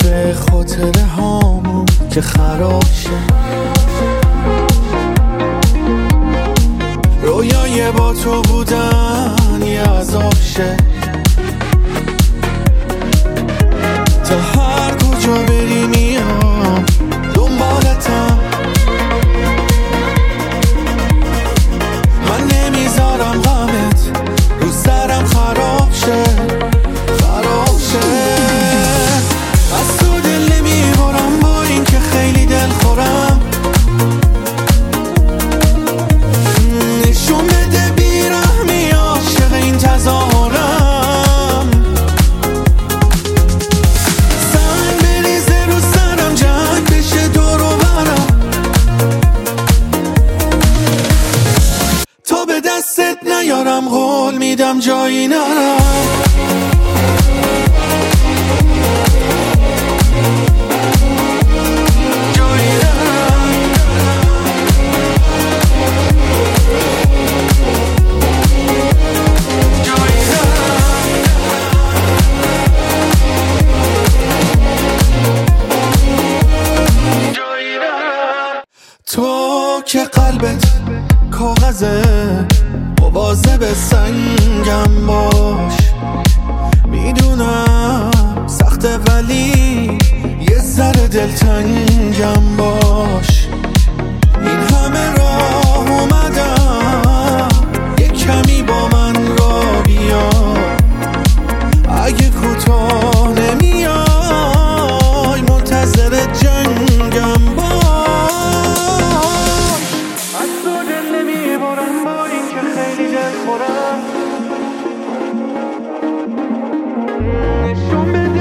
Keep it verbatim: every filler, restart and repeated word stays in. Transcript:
به خاطره هامون که خراب شه. رویای با تو بودن یه عذاب شه. تا هر کجا بری میام دنبالتم. من نمیذارم غمت رو سرم خراب شه، خراب شه. از تو دل نمیبرم با این که خیلی دل خورم. نشون بده بیرحمی عاشق این تظاهرم. سنگ بریزه رو سرم جنگ بشه دور و برم. تا به دستت نیارم قول میدم جایی نرم. تو که قلبت کاغذه مواظب سنگم باش. میدونم سخته ولی یه ذره دلتنگم باش. این همه راه اومدم یه کمی با من را بیا. اگه کوتاه نمیای منتظر جنگم باش. از تو دل نمیبرم با این که خیلی دل خورم. نشون بده